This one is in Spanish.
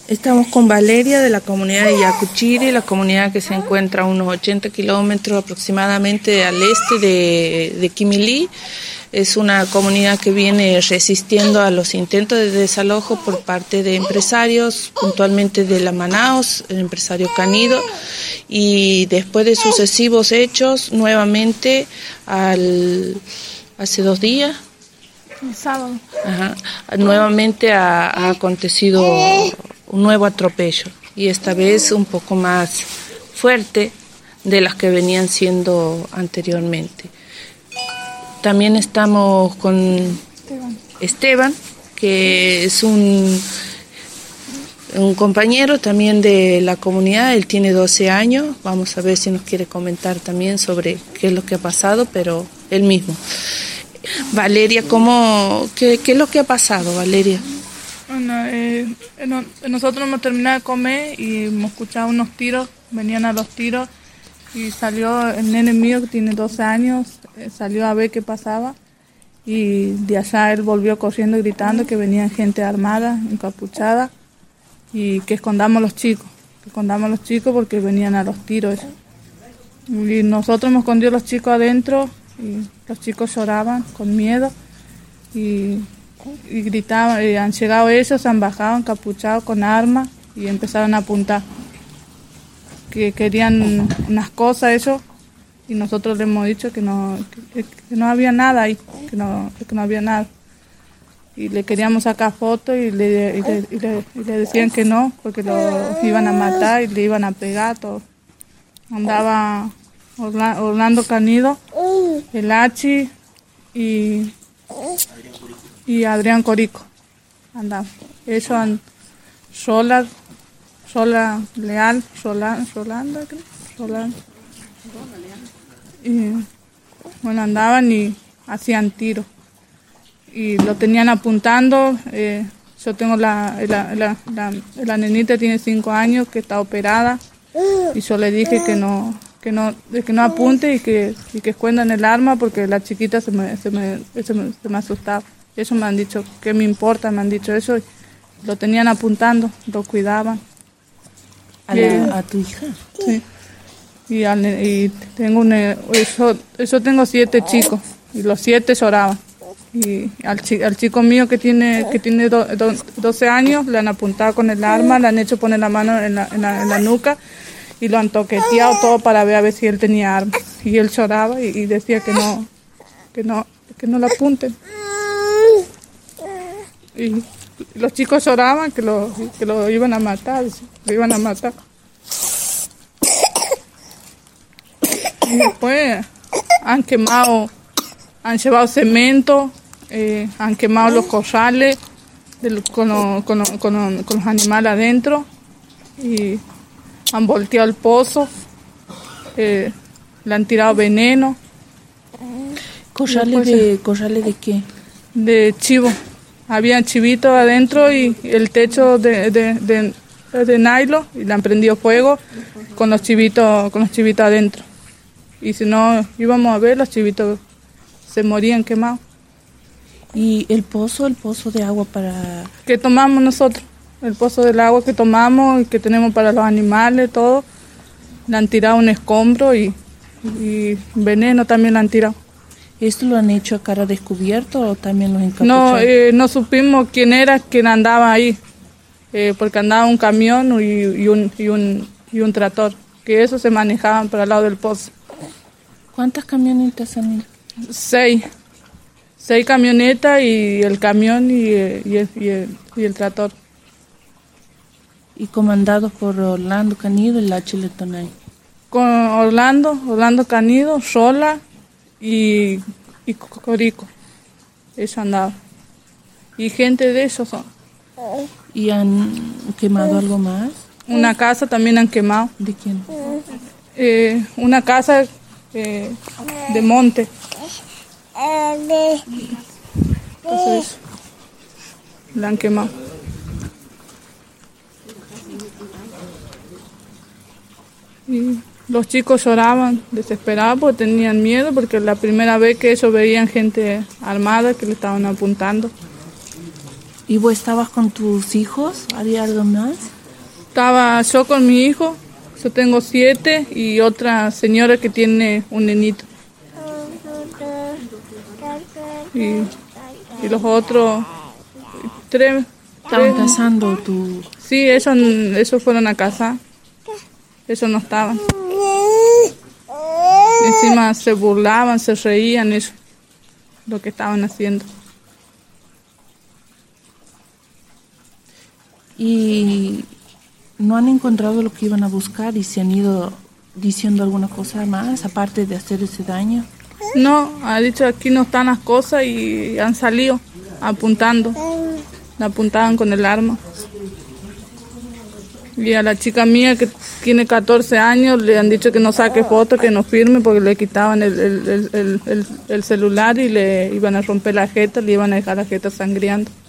Estamos con Valeria de la comunidad de Yacuchiri, la comunidad que se encuentra a unos 80 kilómetros aproximadamente al este de Quimilí. Es una comunidad que viene resistiendo a los intentos de desalojo por parte de empresarios, puntualmente de la Manaos, el empresario Canido, y después de sucesivos hechos, nuevamente hace 2 días, el sábado, nuevamente ha acontecido un nuevo atropello, y esta vez un poco más fuerte de las que venían siendo anteriormente. También estamos con Esteban, que es un compañero también de la comunidad. Él tiene 12 años. Vamos a ver si nos quiere comentar también sobre qué es lo que ha pasado, pero él mismo. Valeria, qué es lo que ha pasado, Valeria? Bueno, nosotros hemos terminado de comer y hemos escuchado unos tiros, venían a los tiros y salió el nene mío que tiene 12 años, salió a ver qué pasaba y de allá él volvió corriendo gritando que venían gente armada, encapuchada y que escondamos los chicos porque venían a los tiros. Y nosotros hemos escondido a los chicos adentro y los chicos lloraban con miedo y gritaban, han llegado ellos, se han bajado encapuchados con armas y empezaron a apuntar, que querían unas cosas ellos y nosotros les hemos dicho que no había nada ahí, que no había nada. Y le queríamos sacar fotos y le decían que no, porque lo iban a matar y le iban a pegar todo. Andaba Orlando Canido, el Hachi y Adrián Corico. Andaba. Ellos han Sola Leal, Rolanda, creo. Y bueno, andaban y hacían tiros. Y lo tenían apuntando. Yo tengo la nenita, tiene 5 años, que está operada. Y yo le dije que no apunte y que escondan el arma porque la chiquita se me asustaba. Eso me han dicho, ¿qué me importa? Me han dicho eso. Lo tenían apuntando, lo cuidaban. ¿A tu hija? Sí. Y tengo yo tengo 7 chicos y los 7 lloraban. Y al chico mío que tiene 12 años le han apuntado con el arma, le han hecho poner la mano en la nuca y lo han toqueteado todo para ver a ver si él tenía arma. Y él lloraba y decía que no lo apunten. Y los chicos lloraban que lo iban a matar, Y después han llevado cemento, han quemado los corrales con los animales adentro y han volteado el pozo, le han tirado veneno. ¿Corrales de qué? De chivo. Había chivitos adentro y el techo de nylon y le han prendido fuego con los chivitos adentro. Y si no íbamos a ver, los chivitos se morían quemados. ¿Y el pozo de agua para...? Que tomamos nosotros, el pozo del agua que tomamos y que tenemos para los animales, todo. Le han tirado un escombro y veneno también le han tirado. ¿Esto lo han hecho a cara descubierto o también los encapucharon? No supimos quién era quien andaba ahí, porque andaba un camión y un tractor, que esos se manejaban para el lado del pozo. ¿Cuántas camionetas han ido? 6 camionetas y el camión y el tractor. ¿Y comandados por Orlando Canido y Lachi Letonay? Con Orlando Canido, Sola y Corico. Eso andaba. Y gente de esos son. ¿Y han quemado algo más? Una casa también han quemado. ¿De quién? Una casa de monte. Entonces, la han quemado. Y los chicos lloraban, desesperados, porque tenían miedo, porque la primera vez que ellos veían gente armada que le estaban apuntando. ¿Y vos estabas con tus hijos? ¿Había algo más? Estaba yo con mi hijo, yo tengo 7 y otra señora que tiene un nenito. Y los otros 3. ¿Estaban casando tú? Sí, ellos fueron a casa. Ellos no estaban. Encima se burlaban, se reían ellos, lo que estaban haciendo. ¿Y no han encontrado lo que iban a buscar y se han ido diciendo alguna cosa más, aparte de hacer ese daño? No, ha dicho aquí no están las cosas y han salido apuntando. La apuntaban con el arma. Y a la chica mía que tiene 14 años le han dicho que no saque fotos, que no firme porque le quitaban el celular y le iban a romper la jeta, le iban a dejar la jeta sangriando.